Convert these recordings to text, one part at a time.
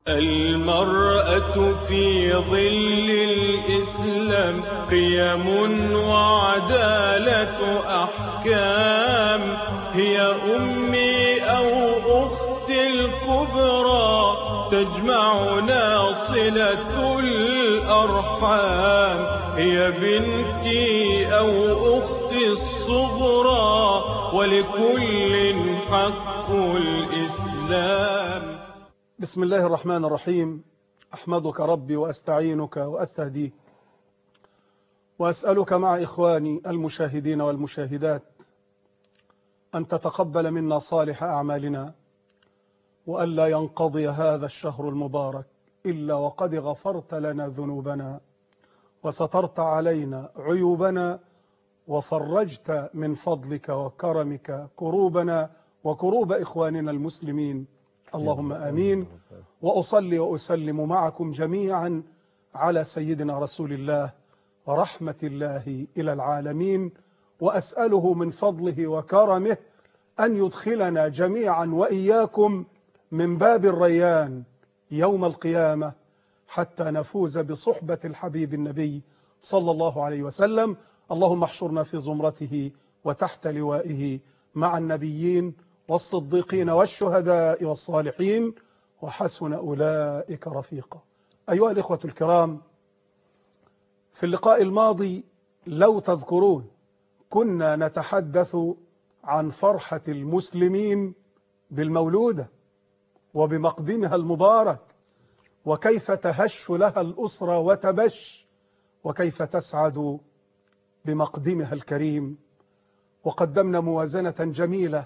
المرأة في ظل الإسلام قيم وعدالة أحكام، هي أمي أو أختي الكبرى، تجمعنا صلة الأرحام، هي بنتي أو أختي الصغرى، ولكل حق الإسلام. بسم الله الرحمن الرحيم. أحمدك ربي وأستعينك وأستهديك وأسألك مع إخواني المشاهدين والمشاهدات أن تتقبل منا صالح أعمالنا، وألا ينقضي هذا الشهر المبارك إلا وقد غفرت لنا ذنوبنا وسترت علينا عيوبنا وفرجت من فضلك وكرمك كروبنا وكروب إخواننا المسلمين، اللهم آمين. وأصلي وأسلم معكم جميعا على سيدنا رسول الله رحمة الله إلى العالمين، وأسأله من فضله وكرمه أن يدخلنا جميعا وإياكم من باب الريان يوم القيامة حتى نفوز بصحبة الحبيب النبي صلى الله عليه وسلم. اللهم احشرنا في زمرته وتحت لوائه مع النبيين والصديقين والشهداء والصالحين وحسن أولئك رفيقا. أيها الإخوة الكرام، في اللقاء الماضي لو تذكرون كنا نتحدث عن فرحة المسلمين بالمولودة وبمقدمها المبارك، وكيف تهش لها الأسرة وتبش، وكيف تسعد بمقدمها الكريم. وقدمنا موازنة جميلة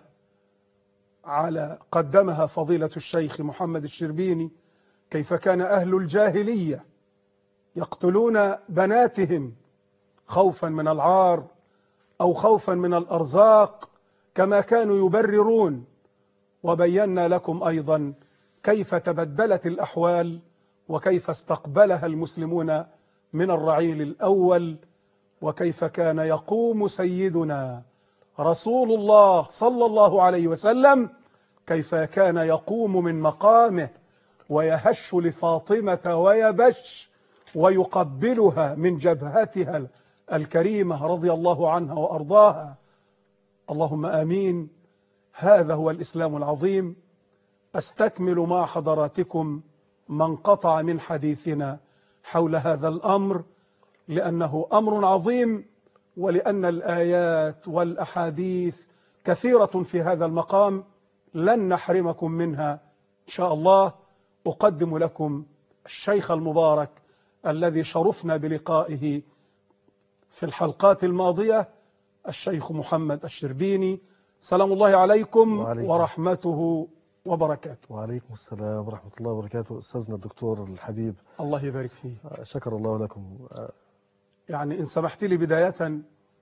قدمها فضيلة الشيخ محمد الشربيني، كيف كان أهل الجاهلية يقتلون بناتهم خوفا من العار أو خوفا من الأرزاق كما كانوا يبررون. وبينا لكم أيضا كيف تبدلت الأحوال وكيف استقبلها المسلمون من الرعيل الأول، وكيف كان يقوم سيدنا رسول الله صلى الله عليه وسلم، كيف كان يقوم من مقامه ويهش لفاطمة ويبش ويقبلها من جبهتها الكريمة رضي الله عنها وأرضاها. اللهم آمين. هذا هو الإسلام العظيم. أستكمل مع حضراتكم ما انقطع من حديثنا حول هذا الأمر، لأنه أمر عظيم، ولأن الآيات والأحاديث كثيرة في هذا المقام لن نحرمكم منها إن شاء الله. أقدم لكم الشيخ المبارك الذي شرفنا بلقائه في الحلقات الماضية، الشيخ محمد الشربيني. سلام الله عليكم ورحمته وبركاته. وعليكم السلام ورحمة الله وبركاته. أستاذنا الدكتور الحبيب، الله يبارك فيه. شكر الله لكم. يعني إن سمحت لي بداية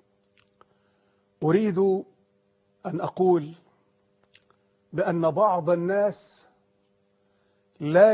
أريد أن أقول بأن بعض الناس لا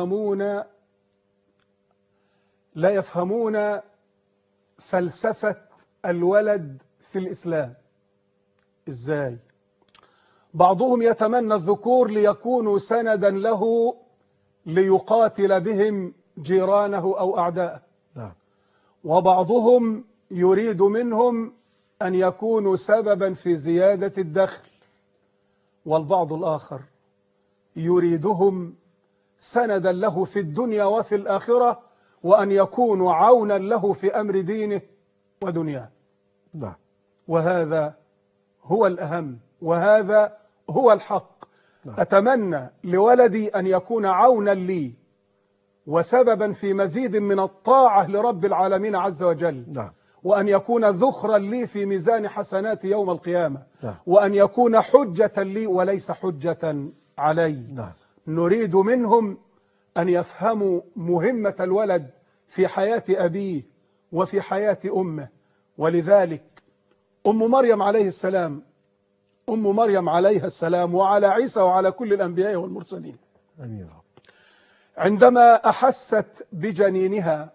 يفهمون فلسفة الولد في الإسلام. إزاي؟ بعضهم يتمنى الذكور ليكونوا سندا له ليقاتل بهم جيرانه أو أعداءه، وبعضهم يريد منهم أن يكونوا سببا في زيادة الدخل، والبعض الآخر يريدهم سندا له في الدنيا وفي الآخرة، وأن يكونوا عونا له في أمر دينه ودنياه. وهذا هو الأهم، وهذا هو الحق. أتمنى لولدي أن يكون عونا لي وسببا في مزيد من الطاعة لرب العالمين عز وجل، وأن يكون ذخرا لي في ميزان حسنات يوم القيامة، وأن يكون حجة لي وليس حجة علي. نريد منهم أن يفهموا مهمة الولد في حياة أبيه وفي حياة أمه. ولذلك أم مريم عليها السلام وعلى عيسى وعلى كل الأنبياء والمرسلين، عندما أحست بجنينها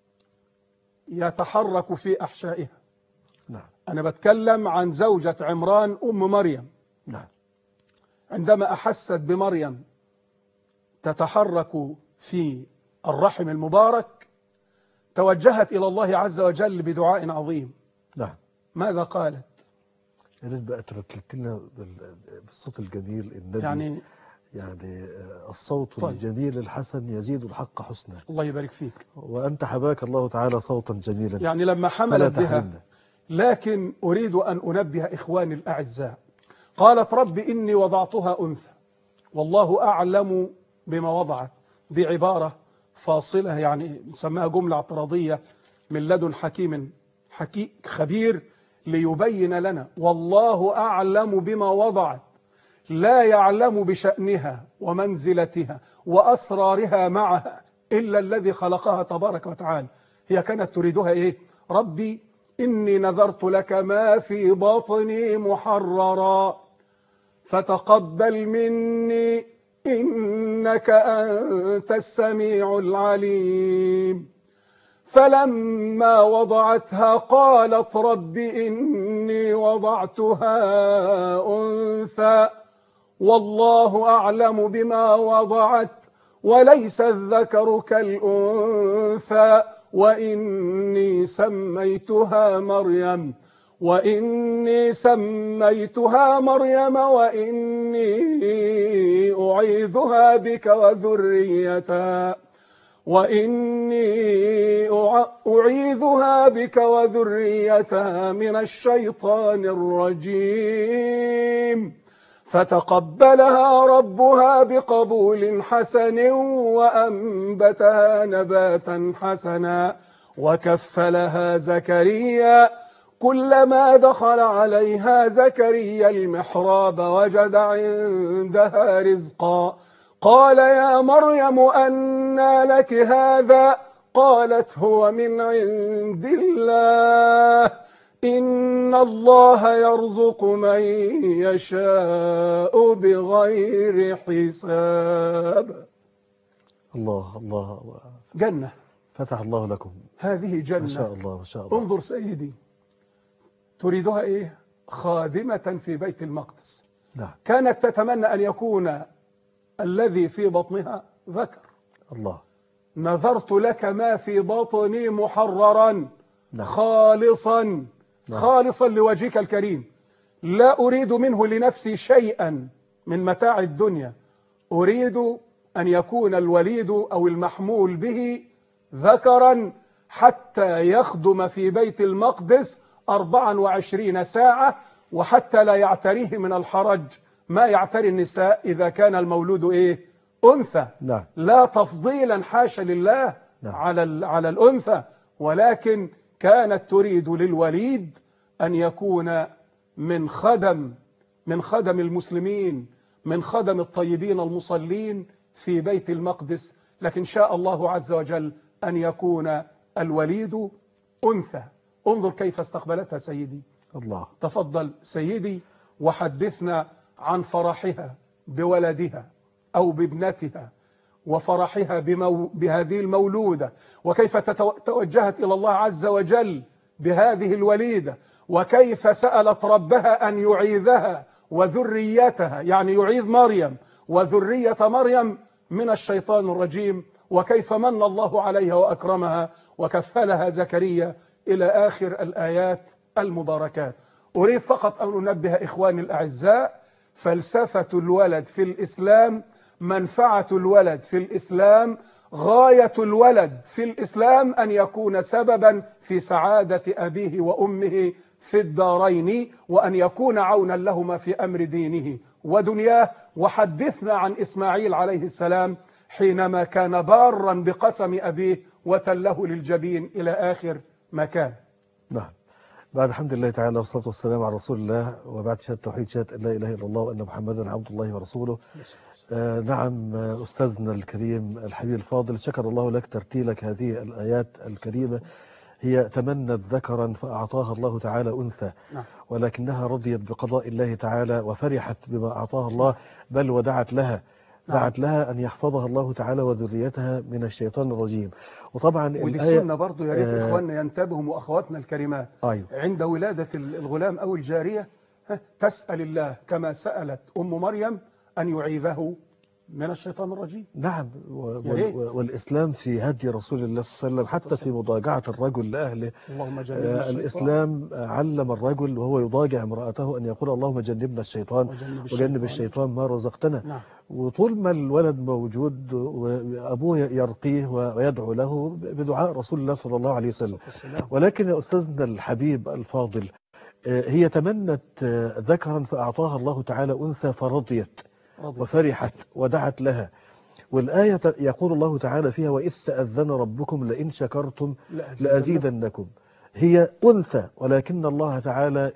يتحرك في أحشائها، أنا بتكلم عن زوجة عمران أم مريم، عندما أحست بمريم تتحرك في الرحم المبارك توجهت إلى الله عز وجل بدعاء عظيم. نعم. ماذا قالت؟ يا ريت بقى ترتلت لنا بالصوت الجميل النبي، يعني الصوت طيب. الجميل الحسن يزيد الحق حسنا. الله يبارك فيك. وأنت حباك الله تعالى صوتا جميلا، يعني لما فلا حملت بها. تحرمنا. لكن أريد أن أنبه إخواني الأعزاء. قالت رب إني وضعتها أنثى والله أعلم بما وضعت. دي عبارة فاصلة، يعني نسميها جملة اعتراضية من لدن حكيم خبير ليبين لنا والله أعلم بما وضعت، لا يعلم بشأنها ومنزلتها وأسرارها معها إلا الذي خلقها تبارك وتعالى. هي كانت تريدها إيه؟ ربي إني نذرت لك ما في بطني محررا فتقبل مني إنك أنت السميع العليم. فلما وضعتها قالت رب إني وضعتها أنثى والله أعلم بما وضعت وليس الذكر كالأنثى وإني سميتها مريم وإني أعيذها بك وذريتها من الشيطان الرجيم. فتقبلها ربها بقبول حسن وأنبتها نباتا حسنا وكفلها زكريا. كلما دخل عليها زكريا المحراب وجد عندها رزقا قال يا مريم أنى لك هذا؟ قالت هو من عند الله إن الله يرزق من يشاء بغير حساب. الله الله، جنة فتح الله لكم. هذه جنة ما شاء الله ما شاء الله. انظر سيدي، تريدها إيه؟ خادمة في بيت المقدس. نعم. كانت تتمنى أن يكون الذي في بطنها ذكر. الله. نذرت لك ما في بطني محررا. نعم. خالصا. نعم. خالصا لوجهك الكريم، لا أريد منه لنفسي شيئا من متاع الدنيا، أريد أن يكون الوليد أو المحمول به ذكرا حتى يخدم في بيت المقدس 24 ساعة، وحتى لا يعتريه من الحرج ما يعتري النساء إذا كان المولود إيه؟ أنثى. نعم. لا تفضيلا حاشا لله. نعم. على الأنثى، ولكن كانت تريد للوليد أن يكون من خدم المسلمين، من خدم الطيبين المصلين في بيت المقدس. لكن شاء الله عز وجل أن يكون الوليد أنثى. انظر كيف استقبلتها سيدي. الله. تفضل سيدي وحدثنا عن فرحها بولدها أو بابنتها، وفرحها بهذه المولودة، وكيف توجهت إلى الله عز وجل بهذه الوليدة، وكيف سألت ربها أن يعيذها وذريتها، يعني يعيذ مريم وذرية مريم من الشيطان الرجيم، وكيف من الله عليها وأكرمها وكفلها زكريا إلى آخر الآيات المباركات. أريد فقط أن أنبه إخواني الأعزاء، فلسفة الولد في الإسلام، منفعة الولد في الإسلام، غاية الولد في الإسلام أن يكون سببا في سعادة أبيه وأمه في الدارين، وأن يكون عونا لهما في أمر دينه ودنياه. وحدثنا عن إسماعيل عليه السلام حينما كان بارا بقسم أبيه وتله للجبين إلى آخر مكان. نعم. بعد الحمد لله تعالى والصلاة والسلام على رسول الله، وبعد شهادة توحيد، شهادة أن لا إله إلا الله وأن محمدا عبد الله ورسوله. نعم أستاذنا الكريم الحبيب الفاضل، شكر الله لك ترتيلك هذه الآيات الكريمة. هي تمنت ذكرا فأعطاها الله تعالى أنثى، ولكنها رضيت بقضاء الله تعالى وفرحت بما أعطاها الله، بل ودعت لها أن يحفظها الله تعالى وذريتها من الشيطان الرجيم. وطبعا ودي سنة برضو يا ريت إخواننا ينتبهوا وأخواتنا الكريمات. أيوه. عند ولادة الغلام أو الجارية تسأل الله كما سألت أم مريم أن يعيذه من الشيطان الرجيم. نعم، يا ريت. والإسلام في هدي رسول الله صلى الله عليه وسلم حتى في مضاجعة الرجل لأهله. اللهم جنبنا الشيطان. الإسلام علم الرجل وهو يضاجع امرأته أن يقول اللهم جنبنا الشيطان وجنب الشيطان ما رزقتنا. نعم. وطول ما الولد موجود وأبوه يرقيه ويدعو له بدعاء رسول الله صلى الله عليه وسلم. ولكن يا أستاذنا الحبيب الفاضل، هي تمنت ذكرا فأعطاها الله تعالى أنثى فرضيت وفرحت ودعت لها. والآية يقول الله تعالى فيها وإذ تأذن ربكم لئن شكرتم لأزيدنكم. هي أنثى ولكن الله تعالى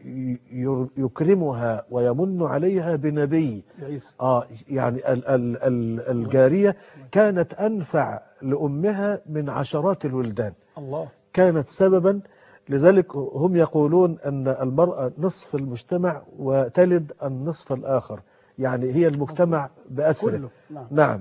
يكرمها ويمن عليها بنبي. يعني الجارية كانت أنفع لأمها من عشرات الولدان. الله. كانت سببا، لذلك هم يقولون أن المرأة نصف المجتمع وتلد النصف الآخر، يعني هي المجتمع بأسره. نعم.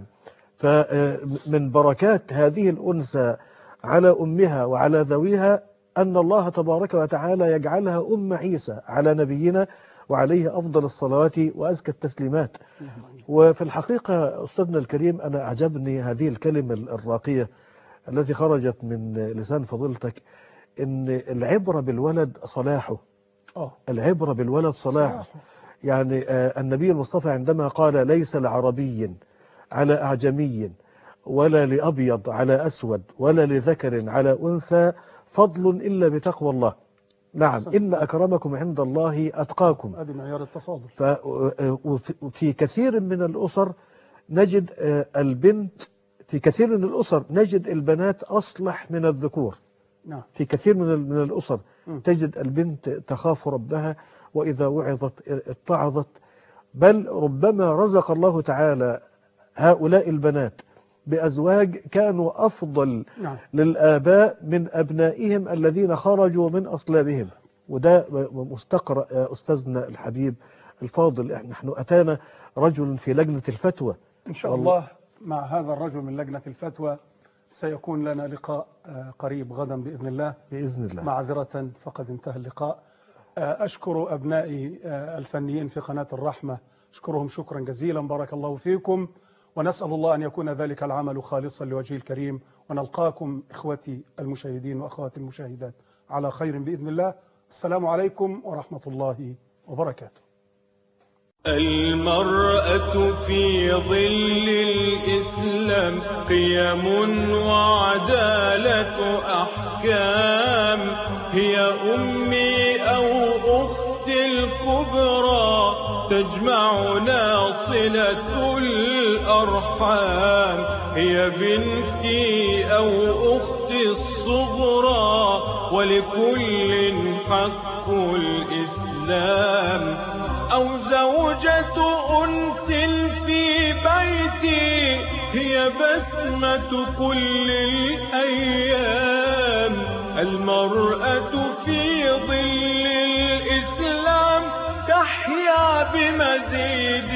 فمن بركات هذه الأنثى على أمها وعلى ذويها أن الله تبارك وتعالى يجعلها أم عيسى على نبينا وعليه أفضل الصلوات وأزكى التسليمات. وفي الحقيقة أستاذنا الكريم، أنا أعجبني هذه الكلمة الراقية التي خرجت من لسان فضيلتك، إن العبرة بالولد صلاحه. العبرة بالولد صلاحه. يعني النبي المصطفى عندما قال ليس لعربي على أعجمي ولا لأبيض على أسود ولا لذكر على أنثى فضل إلا بتقوى الله. نعم. إن أكرمكم عند الله أتقاكم. هذه معيار التفاضل. وفي كثير من الأسر نجد البنت، في كثير من الأسر نجد البنات أصلح من الذكور. نعم. في كثير من الأسر تجد البنت تخاف ربها وإذا وعظت اتعظت، بل ربما رزق الله تعالى هؤلاء مات بأزواج كانوا أفضل للآباء من أبنائهم الذين خرجوا من أصلابهم. وده مستقرأ يا أستاذنا الحبيب الفاضل. نحن أتانا رجل في لجنة الفتوى إن شاء الله. مع هذا الرجل من لجنة الفتوى سيكون لنا لقاء قريب غدا بإذن الله. بإذن الله. معذرة فقد انتهى اللقاء. أشكر أبنائي الفنيين في قناة الرحمة، أشكرهم شكرا جزيلا، بارك الله فيكم، ونسأل الله أن يكون ذلك العمل خالصا لوجهه الكريم، ونلقاكم إخوتي المشاهدين وأخواتي المشاهدات على خير بإذن الله. السلام عليكم ورحمة الله وبركاته. المرأة في ظل الإسلام قيم وعدالة أحكام، هي أمي أو أختي الكبرى تجمعنا صلة الأرحام، هي بنتي أو أختي الصغرى ولكل حق الإسلام، أو زوجة أنس في بيتي هي بسمة كل الأيام. المرأة في ظل الإسلام تحيا بمزيد